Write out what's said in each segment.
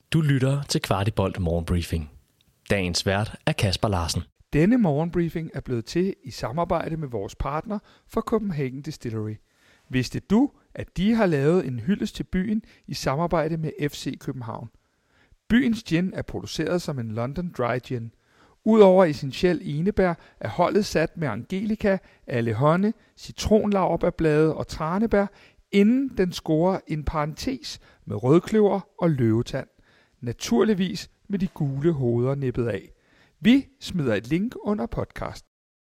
Du lytter til Kvartibolt Morgenbriefing. Dagens vært er Kasper Larsen. Denne morgenbriefing er blevet til i samarbejde med vores partner fra Copenhagen Distillery. Vidste du, at de har lavet en hyldest til byen i samarbejde med FC København? Byens gin er produceret som en London Dry Gin. Udover essentiel enebær er holdet sat med Angelica, allehånde, citronlaurbærblade og tranebær, inden den scorer en parentes med rødkløver og løvetand. Naturligvis med de gule hoveder nippet af. Vi smider et link under podcast.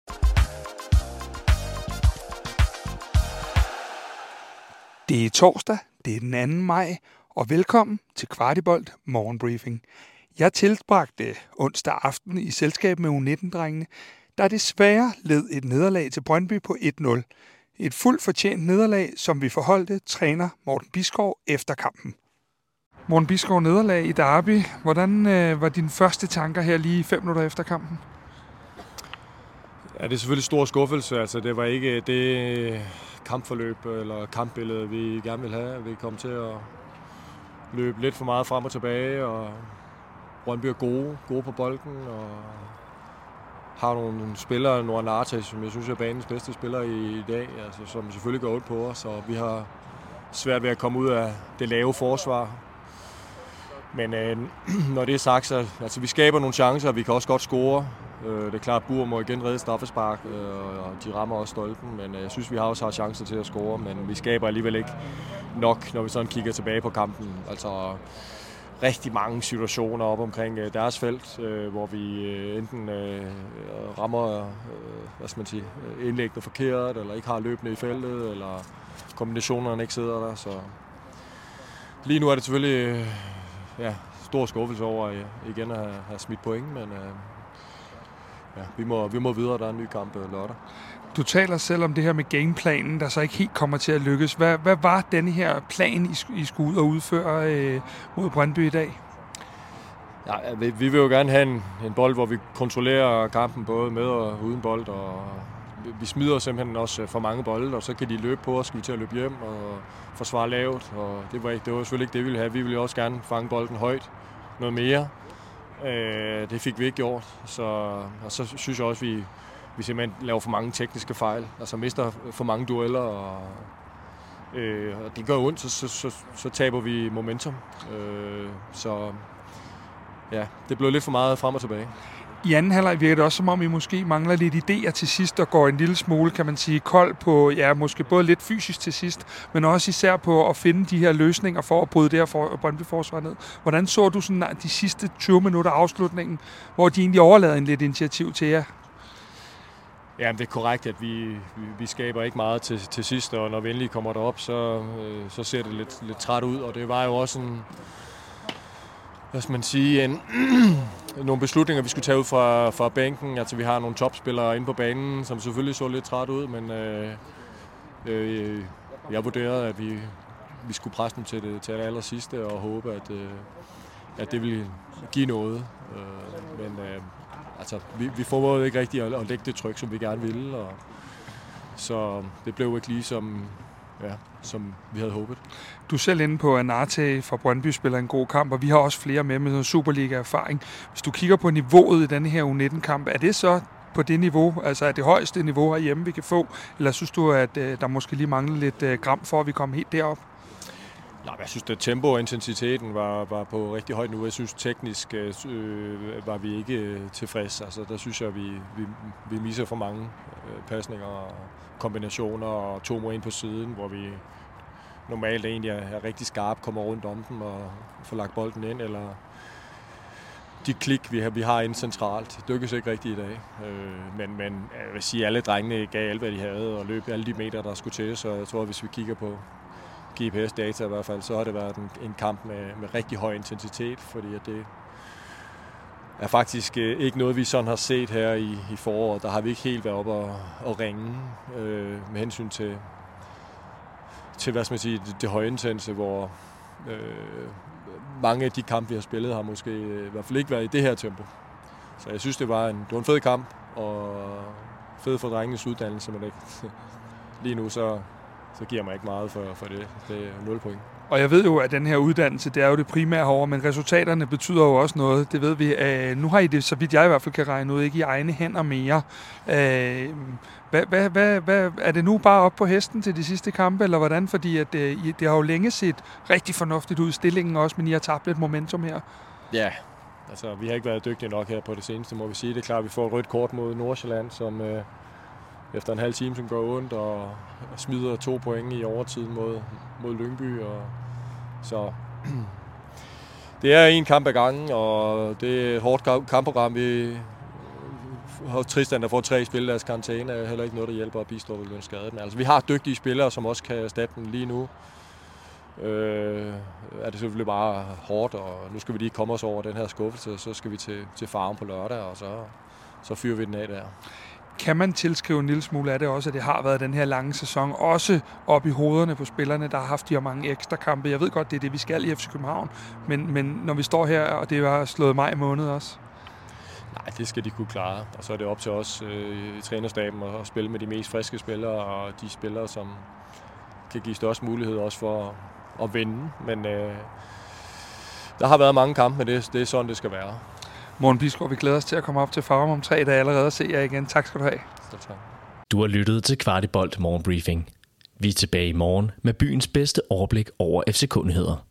Det er torsdag, det er den 2. maj, og velkommen til Kvartibolt Morgenbriefing. Jeg tilbragte onsdag aften i selskab med U19-drengene, der desværre led et nederlag til Brøndby på 1-0. Et fuldt fortjent nederlag, som vi forholdte træner Morten Bisgaard efter kampen. Morten Bisgaard, nederlag i Derby. Hvordan var dine første tanker her lige 5 minutter efter kampen? Ja, det er selvfølgelig stor skuffelse. Altså, det var ikke det kampforløb eller kampbillede, vi gerne ville have. Vi kom til at løbe lidt for meget frem og tilbage, og Brøndby er gode på bolden, og har nogle spillere, Noah Narte, som jeg synes er banens bedste spiller i dag, altså, som selvfølgelig går ud på os, og vi har svært ved at komme ud af det lave forsvar. Men når det er sagt, så altså, vi skaber nogle chancer, og vi kan også godt score. Det er klart, at Bur må igen redde straffespark, og de rammer også stolpen, men jeg synes, vi også har chancer til at score, men vi skaber alligevel ikke nok, når vi sådan kigger tilbage på kampen. Altså rigtig mange situationer op omkring deres felt, hvor vi enten rammer indlæggende forkert, eller ikke har løbende i feltet, eller kombinationerne ikke sidder der. Så lige nu er det selvfølgelig stor skuffelse over igen at have smidt point, men vi må videre, der er en ny kamp lørdag. Du taler selv om det her med gameplanen, der så ikke helt kommer til at lykkes. Hvad var denne her plan, I skulle ud og udføre mod Brøndby i dag? Ja, vi vil jo gerne have en bold, hvor vi kontrollerer kampen både med og uden bold, og vi smider simpelthen også for mange bolde, og så kan de løbe på os, skal vi til at løbe hjem og forsvare lavt, og det var selvfølgelig ikke det, vi ville have. Vi ville også gerne fange bolden højt, noget mere. Det fik vi ikke gjort, og så synes jeg også, at vi simpelthen laver for mange tekniske fejl, altså mister for mange dueller, og det gør ondt, så taber vi momentum. Så ja, det blev lidt for meget frem og tilbage. I anden halvleg virker det også, som om I måske mangler lidt idéer til sidst, og går en lille smule, kan man sige, kold på, måske både lidt fysisk til sidst, men også især på at finde de her løsninger for at bryde det her Brøndby-forsvar ned. Hvordan så du sådan de sidste 20 minutter afslutningen, hvor de egentlig overlader en lidt initiativ til jer? Ja, det er korrekt, at vi skaber ikke meget til sidst, og når vi endelig kommer derop, så ser det lidt træt ud, og det var jo også nogle beslutninger, vi skulle tage ud fra bænken. Altså, vi har nogle topspillere inde på banen, som selvfølgelig så lidt træt ud, men jeg vurderede, at vi skulle presse dem til det allersidste og håbe, at det ville give noget. Vi formåede ikke rigtigt at lægge det tryk, som vi gerne ville, og så det blev ikke lige som vi havde håbet. Du er selv inde på, at Narte fra Brøndby spiller en god kamp, og vi har også flere med noget Superliga-erfaring. Hvis du kigger på niveauet i denne her U19-kamp, er det så på det niveau, altså er det højeste niveau herhjemme, vi kan få, eller synes du, at der måske lige mangler lidt gram for, at vi kommer helt derop? Nej, jeg synes, at tempo og intensiteten var på rigtig højt niveau. Jeg synes, teknisk var vi ikke tilfreds. Altså, der synes jeg, vi misser for mange pasninger og kombinationer og 2 mod 1 på siden, hvor vi normalt egentlig er rigtig skarpe, kommer rundt om dem og får lagt bolden ind, eller de klik, vi har inde centralt. Det lykkes ikke rigtigt i dag. Men jeg vil sige, at alle drengene gav alt, hvad de havde, og løb alle de meter, der skulle til. Så jeg tror, at hvis vi kigger på GPS-data i hvert fald, så har det været en kamp med rigtig høj intensitet, fordi at det er faktisk ikke noget, vi sådan har set her i foråret. Der har vi ikke helt været oppe og ringe med hensyn til hvad skal man sige, det højintense, hvor mange af de kampe, vi har spillet, har måske i hvert fald ikke været i det her tempo. Så jeg synes, det var en fed kamp, og fed for drengenes uddannelse, men lige nu så giver mig ikke meget for det. Det er 0 point. Og jeg ved jo, at den her uddannelse, det er jo det primære herovre, men resultaterne betyder jo også noget. Det ved vi. Nu har I det, så vidt jeg i hvert fald kan regne ud, ikke i egne hænder mere. Er det nu bare op på hesten til de sidste kampe, eller hvordan? Fordi at, det har jo længe set rigtig fornuftigt ud i stillingen også, men I har tabt lidt momentum her. Ja, altså vi har ikke været dygtige nok her på det seneste, må vi sige. Det er klart, at vi får et rødt kort mod Nordsjælland, som efter en halv time, som går ondt og smider 2 point i overtid mod Lyngby. Så det er en kamp ad gangen, og det er et hårdt kampprogram. Vi har Tristan, der får 3 spil, deres karantæne er heller ikke noget, der hjælper at bistå ved en skade. Men altså, vi har dygtige spillere, som også kan erstatte den lige nu. Er det selvfølgelig bare hårdt, og nu skal vi lige komme os over den her skuffelse, så skal vi til Farum på lørdag, og så fyrer vi den af der. Kan man tilskrive en lille smule af det også, at det har været den her lange sæson, også op i hovederne på spillerne, der har haft de her mange ekstra kampe? Jeg ved godt, det er det, vi skal i FC København, men når vi står her, og det har slået maj måned også? Nej, det skal de kunne klare, og så er det op til os i trænerstaben at spille med de mest friske spillere, og de spillere, som kan give størst mulighed også for at vinde, men der har været mange kampe, men det er sådan, det skal være. Morten Bisgaard, vi glæder os til at komme op til Farum om 3 dage allerede og se jer igen. Tak skal du have. Tak. Du har lyttet til Kvartibolt Morgenbriefing. Vi er tilbage i morgen med byens bedste overblik over FCK-nyheder.